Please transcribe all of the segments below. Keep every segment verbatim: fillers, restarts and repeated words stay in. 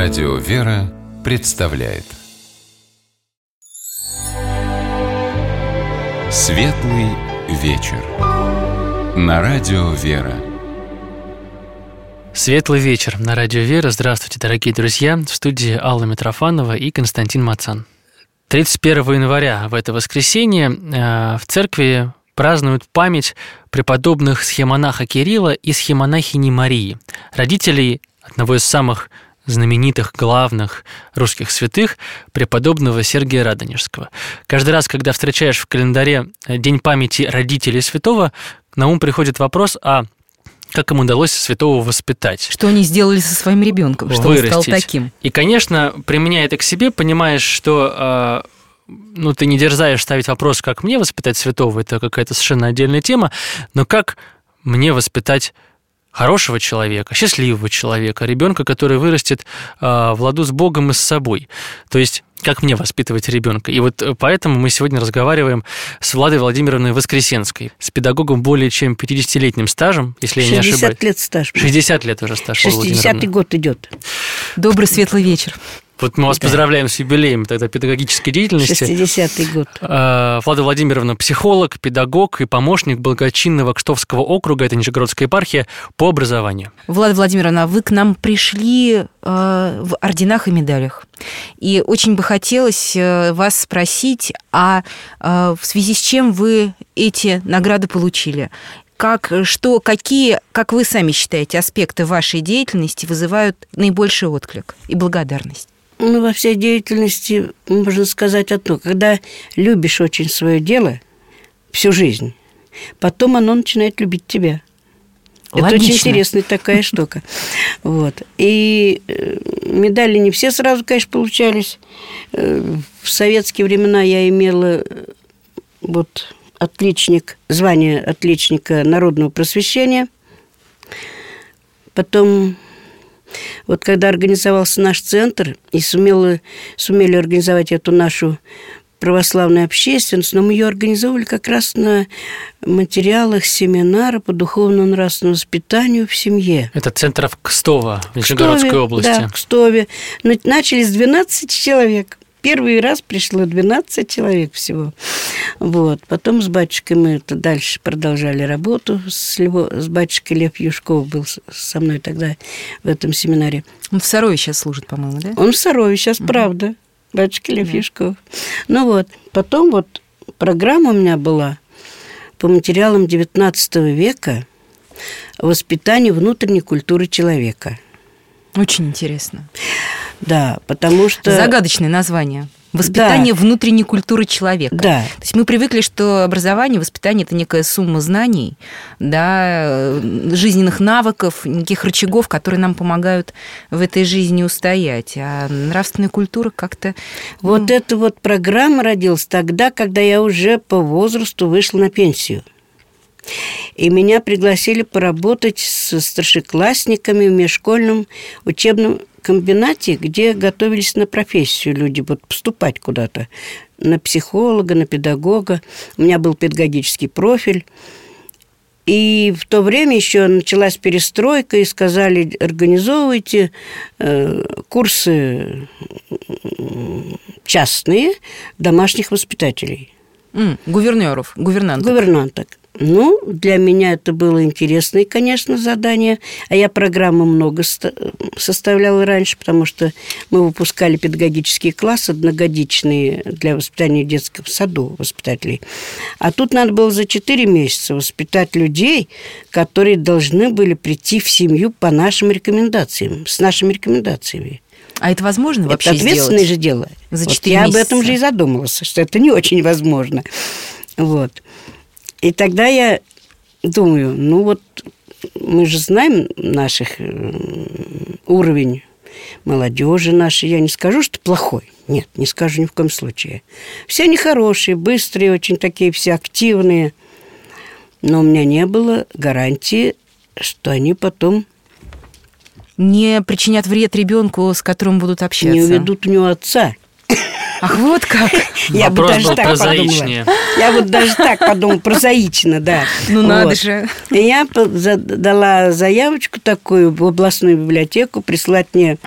Радио «Вера» представляет Светлый вечер на Радио «Вера». Светлый вечер на Радио «Вера». Здравствуйте, дорогие друзья. В студии Алла Митрофанова и Константин Мацан. тридцать первого января, в это воскресенье, в церкви празднуют память преподобных схемонаха Кирилла и схемонахини Марии, родителей одного из самых знаменитых, главных русских святых, преподобного Сергия Радонежского. Каждый раз, когда встречаешь в календаре День памяти родителей святого, на ум приходит вопрос, а как им удалось святого воспитать? Что они сделали со своим ребенком, что он стал таким? И, конечно, применяя это к себе, понимаешь, что ну, ты не дерзаешь ставить вопрос, как мне воспитать святого, это какая-то совершенно отдельная тема, но как мне воспитать хорошего человека, счастливого человека, ребенка, который вырастет э, в ладу с Богом и с собой. То есть, как мне воспитывать ребенка. И вот поэтому мы сегодня разговариваем с Владой Владимировной Воскресенской, с педагогом более чем пятидесятилетним стажем, если я не ошибаюсь. шестьдесят лет стаж. шестьдесят лет уже стаж, Владимировна. шестидесятый год идет. Добрый светлый вечер. Вот мы вас да. поздравляем с юбилеем тогда педагогической деятельности. шестидесятый год. Влада Владимировна – психолог, педагог и помощник благочинного Кштовского округа, это Нижегородская епархия, по образованию. Влада Владимировна, вы к нам пришли в орденах и медалях. И очень бы хотелось вас спросить, а в связи с чем вы эти награды получили? Как, что, какие, как вы сами считаете, аспекты вашей деятельности вызывают наибольший отклик и благодарность? Ну, во всей деятельности можно сказать одно. Когда любишь очень свое дело всю жизнь, потом оно начинает любить тебя. Логично. Это очень интересная такая штука. Вот. И медали не все сразу, конечно, получались. В советские времена я имела вот отличник, звание отличника народного просвещения. Потом, вот когда организовался наш центр, и сумела, сумели организовать эту нашу православную общественность, но мы ее организовывали как раз на материалах семинара по духовно-нравственному воспитанию в семье. Это центр в Кстово, в Нижегородской области. Да, в Кстове. Начали с двенадцати человек. Первый раз пришло двенадцать человек всего. Вот. Потом с батюшкой мы это дальше продолжали работу. С, Льво, с батюшкой Лев Юшков был со мной тогда в этом семинаре. Он в Сарове сейчас служит, по-моему, да? Он в Сарове сейчас, угу. правда. Батюшка Лев да. Юшков. Ну вот. Потом вот программа у меня была по материалам девятнадцатого века «Воспитание внутренней культуры человека». Очень интересно. Да, потому что... Загадочное название. Воспитание да. внутренней культуры человека. Да. То есть мы привыкли, что образование, воспитание – это некая сумма знаний, да, жизненных навыков, неких рычагов, которые нам помогают в этой жизни устоять. А нравственная культура как-то... Вот ну... эта вот программа родилась тогда, когда я уже по возрасту вышла на пенсию. И меня пригласили поработать со старшеклассниками в межшкольном учебном комбинате, где готовились на профессию люди, вот поступать куда-то, на психолога, на педагога. У меня был педагогический профиль. И в то время еще началась перестройка, и сказали, организовывайте э, курсы частные домашних воспитателей. Mm, гувернеров, гувернанток. Гувернанток. Ну, для меня это было интересное, конечно, задание. А я программы много составляла раньше, потому что мы выпускали педагогические классы одногодичные для воспитания в детском саду воспитателей. А тут надо было за четыре месяца воспитать людей, которые должны были прийти в семью по нашим рекомендациям, с нашими рекомендациями. А это возможно вообще сделать? Это ответственное же дело. За вот я месяца. об этом же и задумалась, что это не очень возможно. Вот. И тогда я думаю, ну вот мы же знаем наших уровень молодежи нашей. Я не скажу, что плохой. Нет, не скажу ни в коем случае. Все они хорошие, быстрые, очень такие все активные. Но у меня не было гарантии, что они потом... не причинят вред ребенку, с которым будут общаться. Не уведут у него отца. Ах, вот как? Я бы даже так подумала. Я вот даже так подумала, прозаично, да. Ну, надо же. И я дала заявочку такую в областную библиотеку прислать мне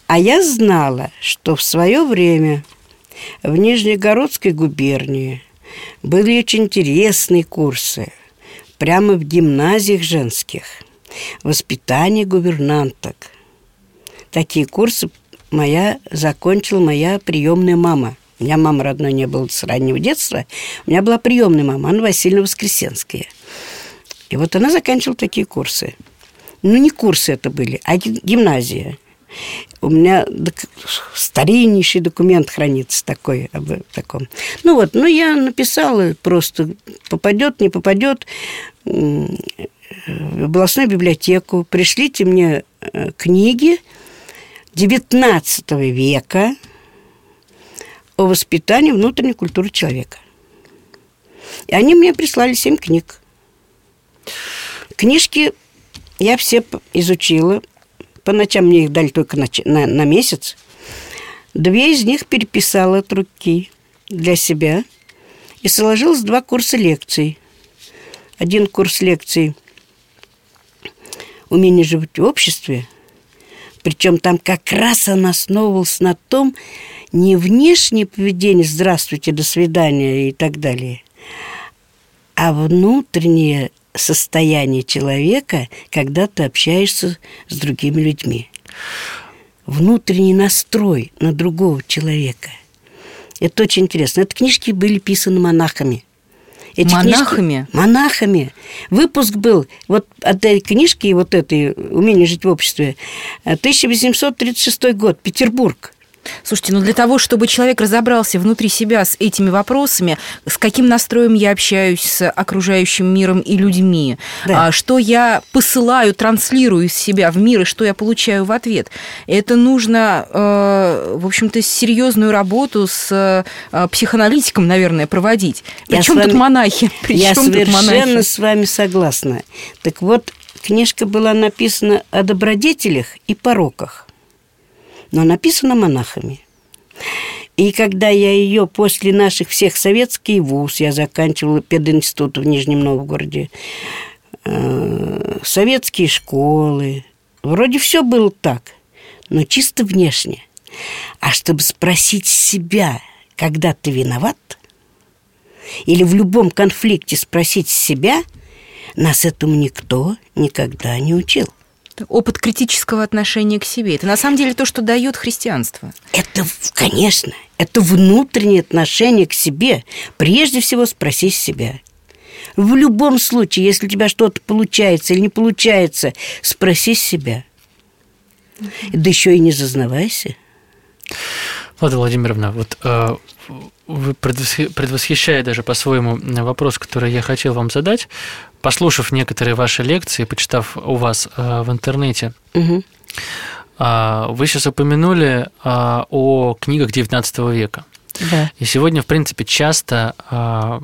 А я знала, что в свое время в Нижнегородской губернии были очень интересные курсы, прямо в гимназиях женских, воспитание гувернанток. Такие курсы моя закончила моя приемная мама. У меня мамы родной не было с раннего детства. У меня была приемная мама, Анна Васильевна Воскресенская. И вот она заканчивала такие курсы. Ну, не курсы это были, а гимназия. У меня док- стариннейший документ хранится такой, об таком. Ну вот, ну я написала просто, попадет, не попадет, в областную библиотеку. Пришлите мне книги девятнадцатого века о воспитании внутренней культуры человека. И они мне прислали семь книг. Книжки я все изучила. По ночам мне их дали только на, на, на месяц. Две из них переписала от руки для себя. И сложилось два курса лекций. Один курс лекций «Умение жить в обществе». Причем там как раз он основывался на том, не внешнее поведение «здравствуйте», «до свидания» и так далее, а внутреннее состояние человека, когда ты общаешься с другими людьми. Внутренний настрой на другого человека. Это очень интересно. Эти книжки были писаны монахами. Эти монахами? Книжки, монахами. Выпуск был вот от этой книжки, вот этой «Умение жить в обществе», тысяча восемьсот тридцать шестой год, Петербург. Слушайте, ну для того, чтобы человек разобрался внутри себя с этими вопросами, с каким настроем я общаюсь с окружающим миром и людьми, да. Что я посылаю, транслирую из себя в мир и что я получаю в ответ, это нужно, в общем-то, серьезную работу с психоаналитиком, наверное, проводить. Причем тут монахи? Я совершенно с вами согласна. Так вот, книжка была написана о добродетелях и пороках, но написано монахами. И когда я ее после наших всех советский вуз, я заканчивала пединститут в Нижнем Новгороде, э, советские школы, вроде все было так, но чисто внешне. А чтобы спросить себя, когда ты виноват, или в любом конфликте спросить себя, нас этому никто никогда не учил. Опыт критического отношения к себе. Это на самом деле то, что дает христианство. Это, конечно, это внутреннее отношение к себе. Прежде всего спроси себя. В любом случае, если у тебя что-то получается или не получается, спроси себя. Да еще и не зазнавайся. Влада Владимировна, вот э, вы предвосхищая даже по-своему вопрос, который я хотел вам задать, послушав некоторые ваши лекции, почитав у вас э, в интернете, угу. э, вы сейчас упомянули э, о книгах девятнадцатого века. Да. И сегодня, в принципе, часто э,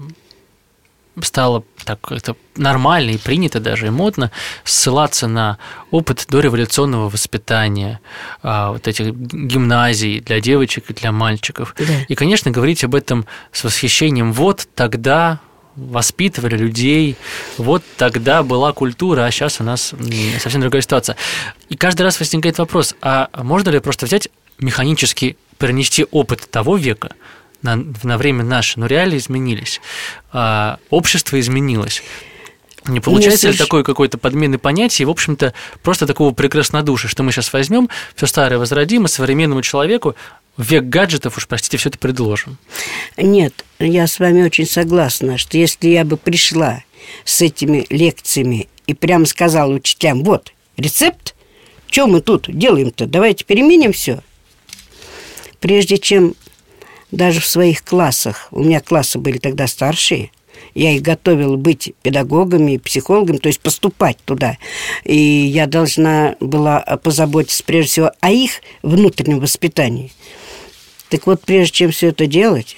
стало так это нормально и принято даже, и модно ссылаться на опыт дореволюционного воспитания, а, вот этих гимназий для девочек и для мальчиков. Да. И, конечно, говорить об этом с восхищением. Вот тогда воспитывали людей, вот тогда была культура, а сейчас у нас совсем другая ситуация. И каждый раз возникает вопрос, а можно ли просто взять механически перенести опыт того века на, на время наше, но реалии изменились, а, общество изменилось. Не получается ли такой какой-то подмены понятий, в общем-то, просто такого прекраснодушия, что мы сейчас возьмем, все старое возродим, и современному человеку в век гаджетов, уж простите, все это предложим? Нет, я с вами очень согласна, что если я бы пришла с этими лекциями и прямо сказала учителям, вот, рецепт, что мы тут делаем-то, давайте переменим все. Прежде чем даже в своих классах, у меня классы были тогда старшие, я их готовила быть педагогами, психологами, то есть поступать туда. И я должна была позаботиться прежде всего о их внутреннем воспитании. Так вот, прежде чем все это делать,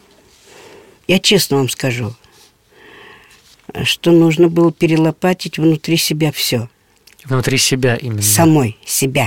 я честно вам скажу, что нужно было перелопатить внутри себя все. Внутри себя именно. Самой себя.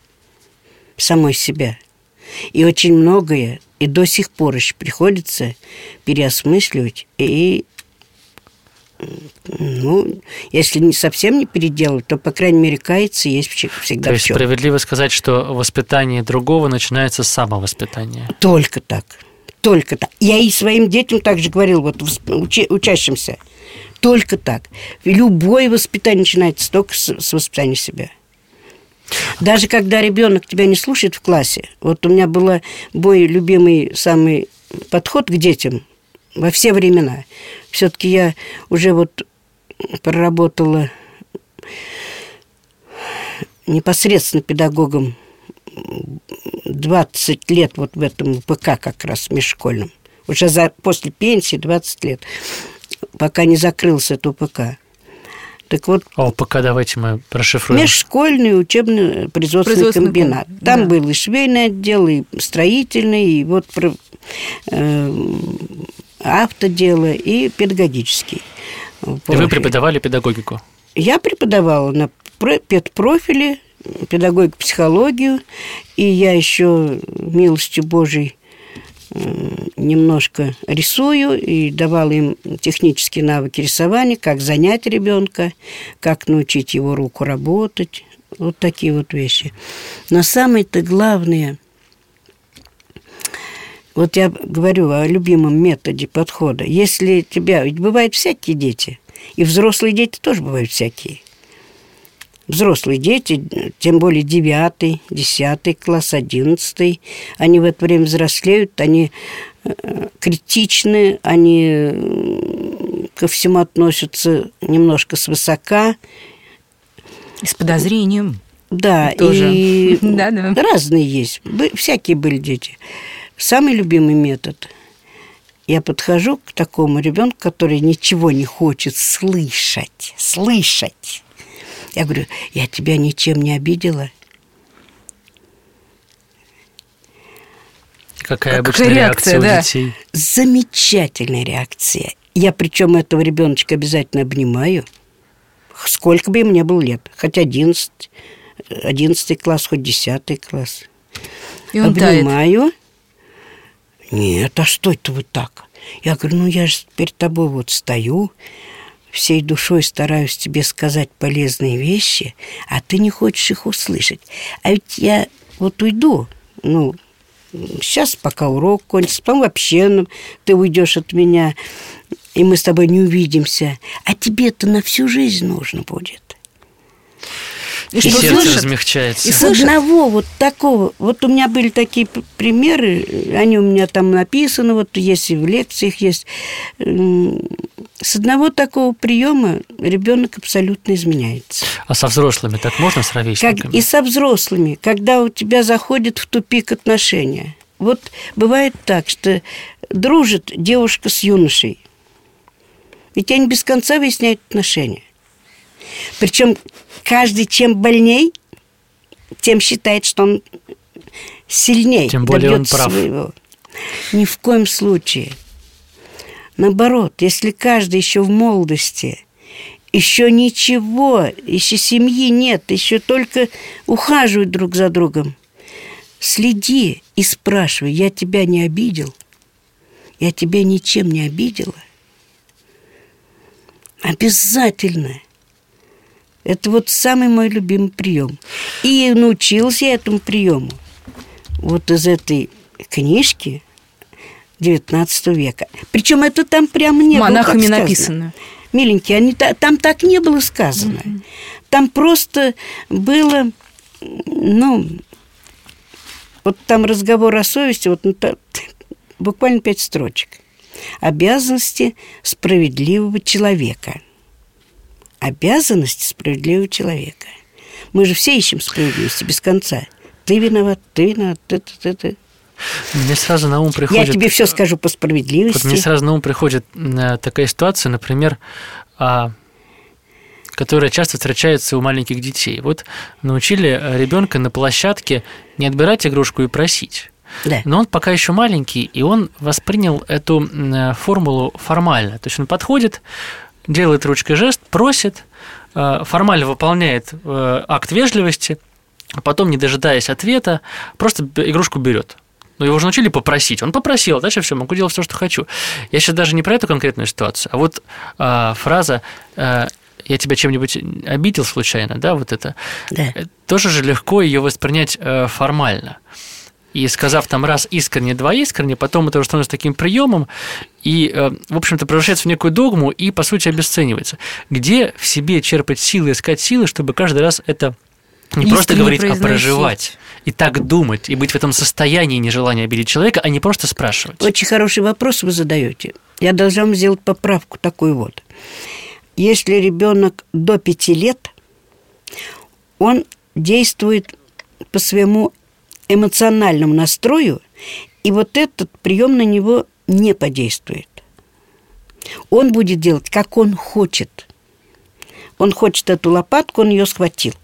Самой себя. И очень многое, и до сих пор еще приходится переосмысливать и Ну, если не совсем не переделывать, то, по крайней мере, каяться есть всегда. То есть справедливо сказать, что воспитание другого начинается с самовоспитания? Только так. Только так. Я и своим детям также говорил, вот учи, учащимся. Только так. Любое воспитание начинается только с, с воспитания себя. Даже когда ребенок тебя не слушает в классе. Вот у меня был мой любимый самый подход к детям во все времена. Все-таки я уже вот проработала непосредственно педагогом двадцать лет вот в этом ПК как раз межшкольном. Уже за, после пенсии двадцать лет, пока не закрылся этот УПК. Так вот, а УПК давайте мы прошифруем. Межшкольный учебно-производственный Производственный комбинат. комбинат. Там Да. был и швейный отдел, и строительный, и вот э, автодело, и педагогический. И вы преподавали педагогику? Я преподавала на педпрофиле, педагогику, психологию, и я еще, милостью Божией, немножко рисую и давала им технические навыки рисования, как занять ребенка, как научить его руку работать, вот такие вот вещи. Но самое-то главное, вот я говорю о любимом методе подхода. Если тебя, ведь бывают всякие дети, и взрослые дети тоже бывают всякие. Взрослые дети, тем более девятый, десятый класс, одиннадцатый, они в это время взрослеют, они критичны, они ко всему относятся немножко свысока. С подозрением. Да, тоже. И да, да. разные есть, всякие были дети. Самый любимый метод. Я подхожу к такому ребенку, который ничего не хочет слышать, слышать. Я говорю, я тебя ничем не обидела. Какая А обычная какая реакция, реакция, у да. детей? Замечательная реакция. Я причем этого ребеночка обязательно обнимаю, сколько бы ему ни было лет. Хоть одиннадцать, одиннадцатый класс, хоть десятый класс. И он обнимаю. Тает. Нет, а что это вы так? Я говорю, ну я же перед тобой вот стою, всей душой стараюсь тебе сказать полезные вещи, а ты не хочешь их услышать. А ведь я вот уйду, ну, сейчас пока урок кончится, потом вообще ну, ты уйдешь от меня, и мы с тобой не увидимся. А тебе-то на всю жизнь нужно будет. И, и сердце слышат? Размягчается. И с одного вот такого, вот у меня были такие примеры, они у меня там написаны, вот есть и в лекциях есть. С одного такого приема ребенок абсолютно изменяется. А со взрослыми так можно, с ровесниками? Как и со взрослыми, когда у тебя заходят в тупик отношения. Вот бывает так, что дружит девушка с юношей, ведь они без конца выясняют отношения. Причем каждый, чем больней, тем считает, что он сильнее. Тем более он прав. Своего. Ни в коем случае. Наоборот, если каждый еще в молодости, еще ничего, еще семьи нет, еще только ухаживают друг за другом, следи и спрашивай, я тебя не обидел? Я тебя ничем не обидела? Обязательно. Это вот самый мой любимый прием. И научился я этому приему вот из этой книжки девятнадцатого века. Причем это там прямо не монахами было так написано. Миленькие, они, там так не было сказано. Mm-hmm. Там просто было, ну, вот там разговор о совести, вот буквально пять строчек. Обязанности справедливого человека. Обязанности справедливого человека. Мы же все ищем справедливости без конца. Ты виноват, ты виноват, ты, ты, ты, ты. Мне сразу на ум приходит... Я тебе все скажу по справедливости. Вот мне сразу на ум приходит такая ситуация, например, которая часто встречается у маленьких детей. Вот научили ребенка на площадке не отбирать игрушку и просить. Да. Но он пока еще маленький, и он воспринял эту формулу формально. То есть он подходит, делает ручкой жест, просит, формально выполняет акт вежливости, а потом, не дожидаясь ответа, просто игрушку берет. Ну, его же научили попросить. Он попросил, дальше все, могу делать все, что хочу. Я сейчас даже не про эту конкретную ситуацию, а вот а, фраза а, «я тебя чем-нибудь обидел случайно», да, вот это. Да. Тоже же легко ее воспринять а, формально. И сказав там раз искренне, два искренне, потом это уже становится таким приемом и, в общем-то, превращается в некую догму и, по сути, обесценивается. Где в себе черпать силы, искать силы, чтобы каждый раз это не искренне просто говорить, а произносить. проживать, и так думать, и быть в этом состоянии нежелания обидеть человека, а не просто спрашивать? Очень хороший вопрос вы задаете. Я должна вам сделать поправку такую вот. Если ребенок до пяти лет, он действует по своему эмоциональному настрою, и вот этот прием на него не подействует. Он будет делать, как он хочет. Он хочет эту лопатку, он ее схватил.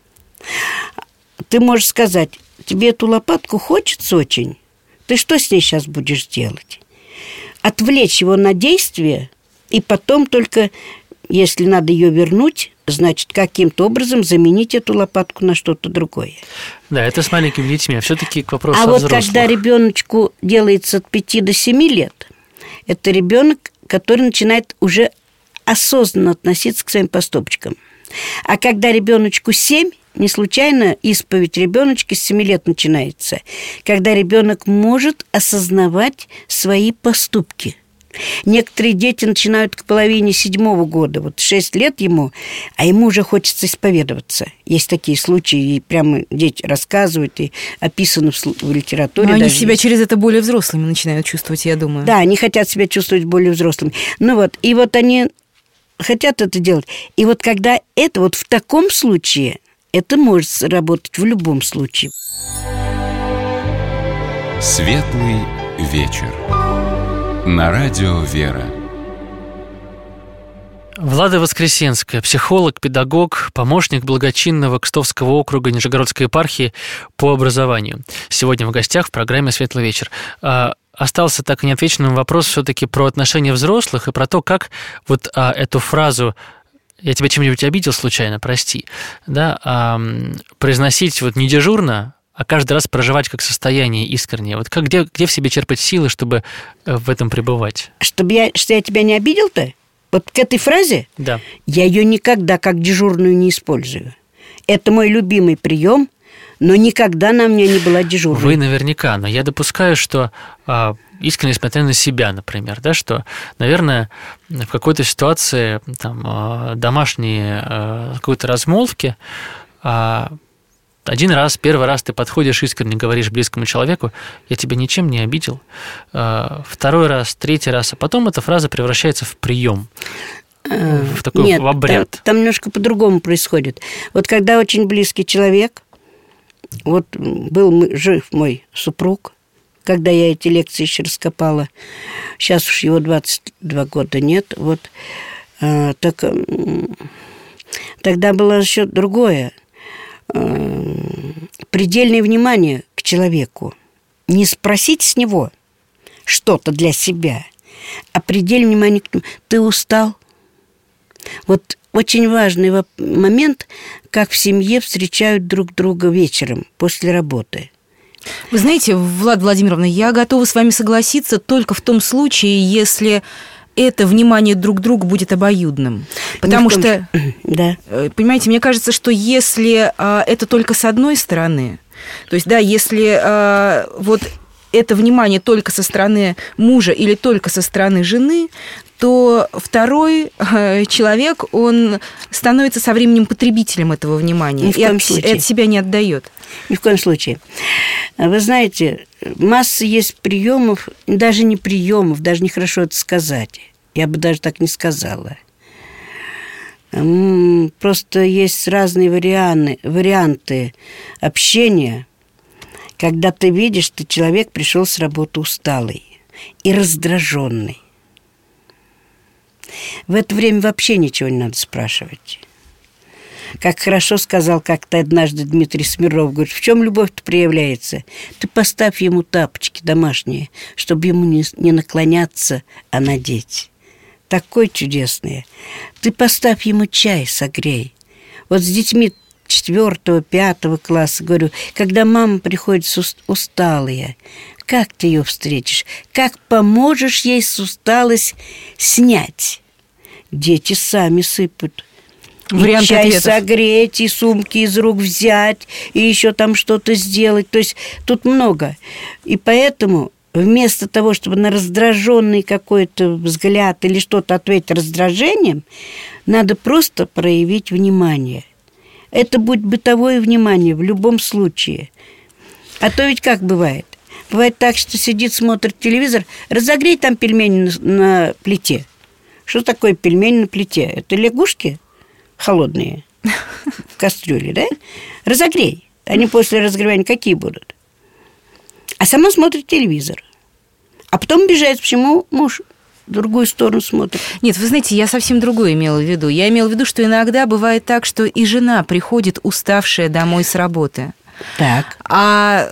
Ты можешь сказать, тебе эту лопатку хочется очень, ты что с ней сейчас будешь делать? Отвлечь его на действие, и потом только, если надо ее вернуть, значит, каким-то образом заменить эту лопатку на что-то другое. Да, это с маленькими детьми, а все-таки к вопросу а о вот взрослых. когда ребеночку делается от пяти до семи лет, это ребенок, который начинает уже осознанно относиться к своим поступкам. А когда ребеночку семь, не случайно исповедь ребеночка с семи лет начинается, когда ребенок может осознавать свои поступки. Некоторые дети начинают к половине седьмого года, вот шесть лет ему, а ему уже хочется исповедоваться. Есть такие случаи, и прямо дети рассказывают, и описано в, в литературе. Но они даже себя есть. через это более взрослыми начинают чувствовать, я думаю. Да, они хотят себя чувствовать более взрослыми. Ну вот, и вот они хотят это делать. И вот когда это, вот в таком случае, это может сработать в любом случае. Светлый вечер. На радио «Вера». Влада Воскресенская, психолог, педагог, помощник благочинного Кстовского округа Нижегородской епархии по образованию. Сегодня в гостях в программе «Светлый вечер». Остался так и неотвеченным вопрос все-таки про отношения взрослых и про то, как вот а, эту фразу «я тебя чем-нибудь обидел случайно, прости», да, а, произносить вот не дежурно, а каждый раз проживать как состояние искреннее. Вот как, где, где в себе черпать силы, чтобы в этом пребывать? Чтобы я, что я тебя не обидел-то? Вот к этой фразе? Да. Я ее никогда как дежурную не использую. Это мой любимый прием, но никогда она у меня не была дежурной. Вы наверняка, но я допускаю, что а, искренне смотря на себя, например, да, что, наверное, в какой-то ситуации там, а, домашней а, какой-то размолвки а, один раз, первый раз ты подходишь искренне, говоришь близкому человеку, я тебя ничем не обидел. А, второй раз, третий раз, а потом эта фраза превращается в прием. В такой Нет, в обряд. Там, там немножко по-другому происходит. Вот когда очень близкий человек, вот был жив мой супруг, когда я эти лекции еще раскопала, сейчас уж его двадцать два года нет, вот, а, так тогда было еще другое. А, предельное внимание к человеку. Не спросить с него что-то для себя, а предельное внимание к нему. Ты устал? Вот очень важный момент, как в семье встречают друг друга вечером после работы. Вы знаете, Влада Владимировна, я готова с вами согласиться только в том случае, если это внимание друг к другу будет обоюдным. Потому том... что, да. понимаете, мне кажется, что если а, это только с одной стороны, то есть, да, если а, вот это внимание только со стороны мужа или только со стороны жены, то второй человек, он становится со временем потребителем этого внимания. Ни в коем и случае. от себя не отдает. Ни в коем случае. Вы знаете, масса есть приемов, даже не приемов, даже нехорошо это сказать. Я бы даже так не сказала. Просто есть разные варианты, варианты общения, когда ты видишь, что человек пришел с работы усталый и раздраженный. В это время вообще ничего не надо спрашивать. Как хорошо сказал как-то однажды Дмитрий Смирнов, говорит, в чем любовь-то проявляется? Ты поставь ему тапочки домашние, чтобы ему не, не наклоняться, а надеть. Такой чудесный. Ты поставь ему чай, согрей. Вот с детьми четвертого, пятого класса, говорю, когда мама приходит усталая, как ты ее встретишь? Как поможешь ей с усталость снять? Дети сами сыпут. Вариант и чай ответов. согреть, и сумки из рук взять, и еще там что-то сделать. То есть тут много. И поэтому вместо того, чтобы на раздраженный какой-то взгляд или что-то ответить раздражением, надо просто проявить внимание. Это будет бытовое внимание в любом случае. А то ведь как бывает? Бывает так, что сидит, смотрит телевизор, разогрей там пельмени на, на плите. Что такое пельмени на плите? Это лягушки холодные в кастрюле, да? Разогрей. Они после разогревания какие будут? А сама смотрит телевизор. А потом бежает, почему муж в другую сторону смотрит. Нет, вы знаете, я совсем другое имела в виду. Я имела в виду, что иногда бывает так, что и жена приходит уставшая домой с работы. Так. А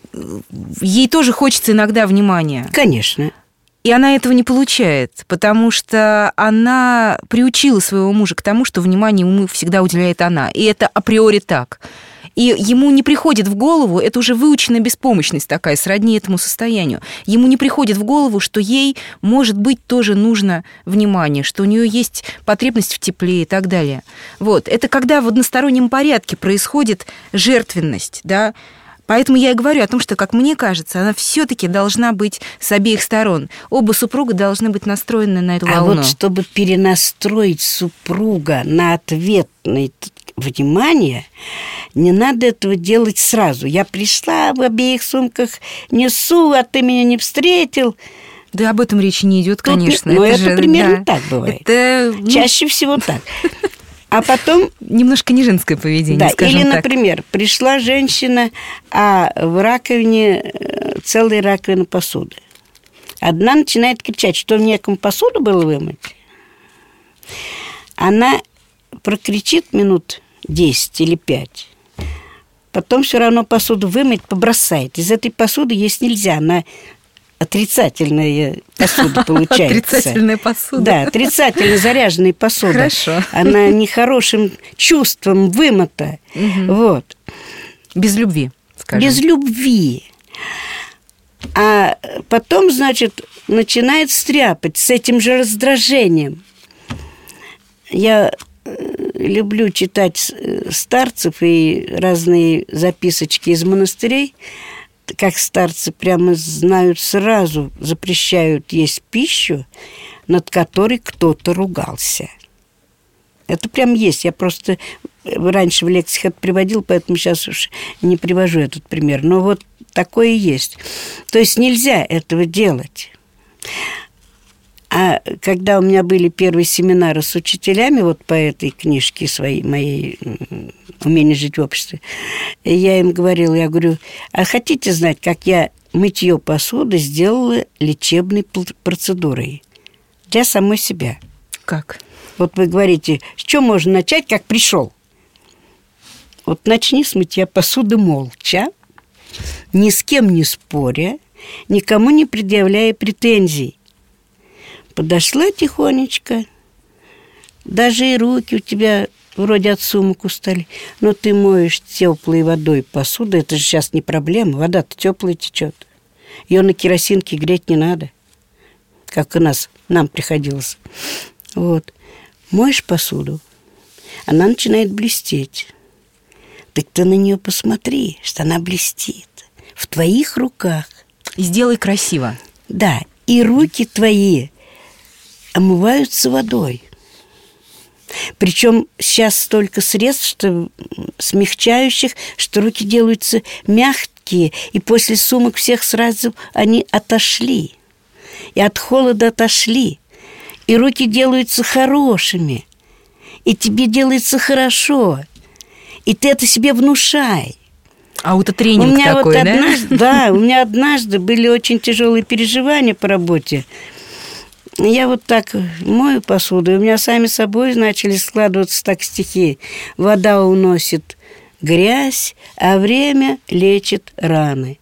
ей тоже хочется иногда внимания. Конечно. И она этого не получает, потому что она приучила своего мужа к тому, что внимание ему всегда уделяет она. И это априори так. И ему не приходит в голову, это уже выученная беспомощность такая, сродни этому состоянию. Ему не приходит в голову, что ей, может быть, тоже нужно внимание, что у нее есть потребность в тепле и так далее. Вот. Это когда в одностороннем порядке происходит жертвенность, да. Поэтому я и говорю о том, что, как мне кажется, она все-таки должна быть с обеих сторон. Оба супруга должны быть настроены на эту волну. А вот чтобы перенастроить супруга на ответное внимание, не надо этого делать сразу. Я пришла, в обеих сумках несу, а ты меня не встретил. Да, об этом речи не идет, конечно. Но это, это же, примерно да, так бывает. Это, ну, чаще всего так. А потом... Немножко не женское поведение, да, скажем или, так. например, пришла женщина, а в раковине целая раковина посуды. Одна начинает кричать, что некому посуду было вымыть. Она прокричит минут десять или пять. Потом все равно посуду вымыть, побросает. Из этой посуды есть нельзя, она... Отрицательная посуда получается. Отрицательная посуда. Да, отрицательно заряженная посуда. Хорошо. Она нехорошим чувством вымыта. Угу. Вот. Без любви, скажем. Без любви. А потом, значит, начинает стряпать с этим же раздражением. Я люблю читать старцев и разные записочки из монастырей, как старцы прямо знают сразу, запрещают есть пищу, над которой кто-то ругался. Это прям есть. Я просто раньше в лекциях это приводил, поэтому сейчас уж не привожу этот пример. Но вот такое есть. То есть нельзя этого делать. А когда у меня были первые семинары с учителями, вот по этой книжке своей, моей «Умение жить в обществе», я им говорила, я говорю, а хотите знать, как я мытье посуды сделала лечебной процедурой для самой себя? Как? Вот вы говорите, с чего можно начать, как пришел? Вот начни с мытья посуды молча, ни с кем не споря, никому не предъявляя претензий. Подошла тихонечко, даже и руки у тебя вроде от сумок устали, но ты моешь теплой водой посуду, это же сейчас не проблема, вода-то теплая течет. Ее на керосинке греть не надо, как у нас, нам приходилось. Вот. Моешь посуду, она начинает блестеть. Так ты на нее посмотри, что она блестит в твоих руках. И сделай красиво. Да, и руки твои омываются водой. Причем сейчас столько средств, что смягчающих, что руки делаются мягкие, и после сумок всех сразу они отошли. И от холода отошли. И руки делаются хорошими. И тебе делается хорошо. И ты это себе внушай. Аутотренинг у меня такой, вот да? Однажды, да, у меня однажды были очень тяжелые переживания по работе. Я вот так мою посуду, и у меня сами собой начали складываться так стихи. Вода уносит грязь, а время лечит раны.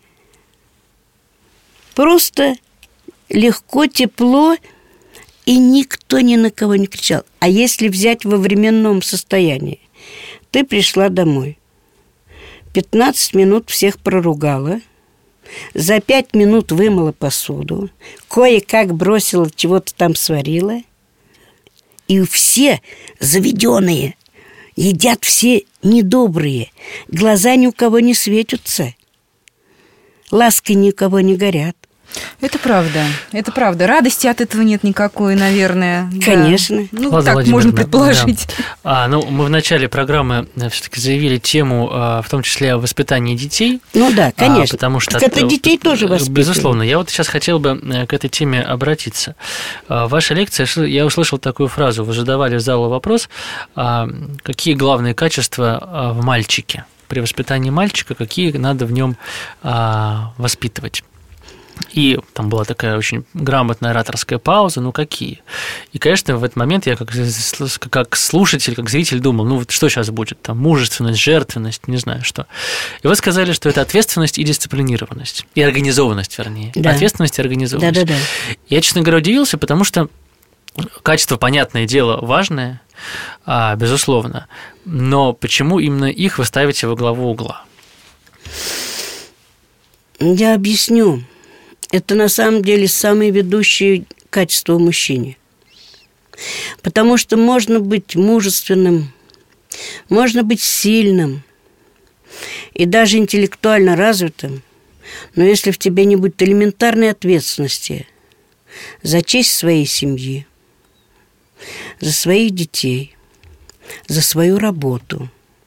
Просто легко, тепло, и никто ни на кого не кричал. А если взять во временном состоянии, ты пришла домой, пятнадцать минут всех проругала, за пять минут вымыла посуду, кое-как бросила, чего-то там сварила. И все заведенные, едят все недобрые, глаза ни у кого не светятся, лаской ни у кого не горят. Это правда, это правда. Радости от этого нет никакой, наверное. Конечно. Да. Ну, Ладно, так можно предположить. Да. А, ну, мы в начале программы все-таки заявили тему, в том числе о воспитании детей. Ну да, конечно. А, потому что так это детей тоже воспитывают. Безусловно. Я вот сейчас хотел бы к этой теме обратиться. В вашей лекции я услышал такую фразу. Вы задавали в залу вопрос, какие главные качества в мальчике, при воспитании мальчика, какие надо в нем воспитывать. И там была такая очень грамотная ораторская пауза, ну какие? И, конечно, в этот момент я как, как слушатель, как зритель думал, ну вот что сейчас будет? Там мужественность, жертвенность, не знаю что. И вы сказали, что это ответственность и дисциплинированность. И организованность, вернее. Да. Ответственность и организованность. Да, да, да. Я, честно говоря, удивился, потому что качество, понятное дело, важное, безусловно. Но почему именно их вы ставите во главу угла? Я объясню. Это на самом деле самые ведущие качества в мужчине. Потому что можно быть мужественным, можно быть сильным и даже интеллектуально развитым, но если в тебе не будет элементарной ответственности за честь своей семьи, за своих детей, за свою работу,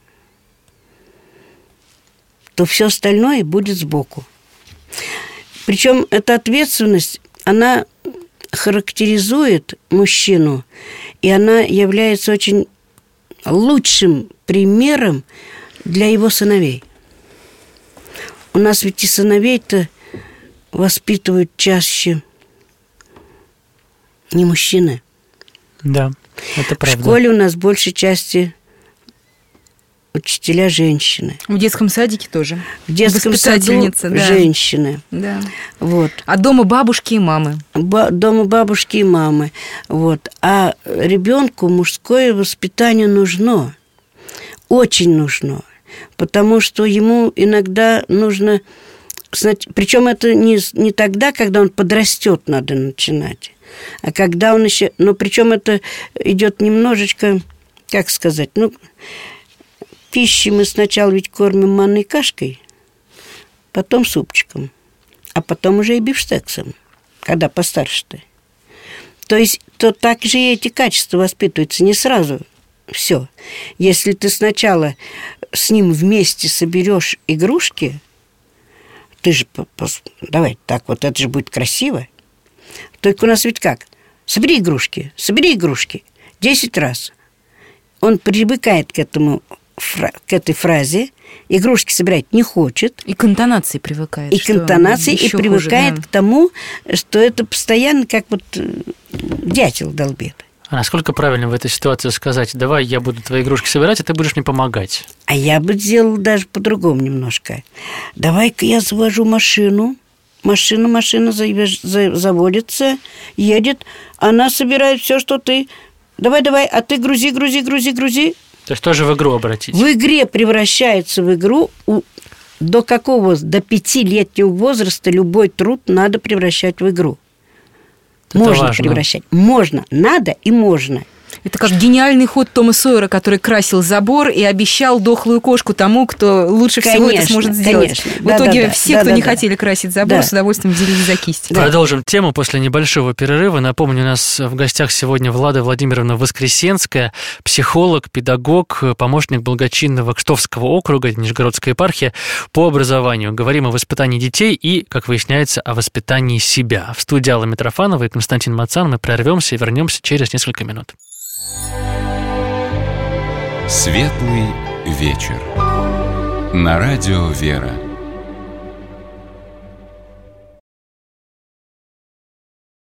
то все остальное будет сбоку. Причем эта ответственность, она характеризует мужчину, и она является очень лучшим примером для его сыновей. У нас ведь и сыновей-то воспитывают чаще не мужчины. Да, это правда. В школе у нас большей части учителя женщины. В детском саде тоже. В детском саду да. женщины. Да. Вот. А дома бабушки и мамы. Ба- дома бабушки и мамы. Вот. А ребенку мужское воспитание нужно. Очень нужно. Потому что ему иногда нужно... Причем это не, не тогда, когда он подрастет, надо начинать. А когда он еще... Но причем это идет немножечко, как сказать, ну... Пищи мы сначала ведь кормим манной кашкой, потом супчиком, а потом уже и бифштексом, когда постарше-то. То есть, то так же и эти качества воспитываются не сразу. Все. Если ты сначала с ним вместе соберешь игрушки, ты же, давай так, вот это же будет красиво. Только у нас ведь как? Собери игрушки, собери игрушки десять раз. Он привыкает к этому, к этой фразе, игрушки собирать не хочет. И к интонации привыкает. И к интонации, и привыкает хуже, да. к тому, что это постоянно как вот дятел долбит. А насколько правильно в этой ситуации сказать: давай я буду твои игрушки собирать, а ты будешь мне помогать? А я бы сделала даже по-другому немножко. Давай-ка я завожу машину. Машина, машина заводится, едет, она собирает все, что ты... Давай, давай, а ты грузи, грузи, грузи, грузи. То есть тоже в игру обратить? В игре превращается в игру. У, до какого? До пятилетнего возраста любой труд надо превращать в игру. Это можно важно. Превращать. Можно, надо и можно. Это как гениальный ход Тома Сойера, который красил забор и обещал дохлую кошку тому, кто лучше всего конечно, это сможет сделать. Конечно. В да, итоге да, все, да, кто да, не да. хотели красить забор, да. с удовольствием взялись за кисть. Да. Продолжим тему после небольшого перерыва. Напомню, у нас в гостях сегодня Влада Владимировна Воскресенская, психолог, педагог, помощник благочинного Кштовского округа, Нижегородская епархия по образованию. Говорим о воспитании детей и, как выясняется, о воспитании себя. В студии Алла Митрофанова и Константин Мацан. Мы прервемся и вернемся через несколько минут. Светлый вечер. На радио «Вера».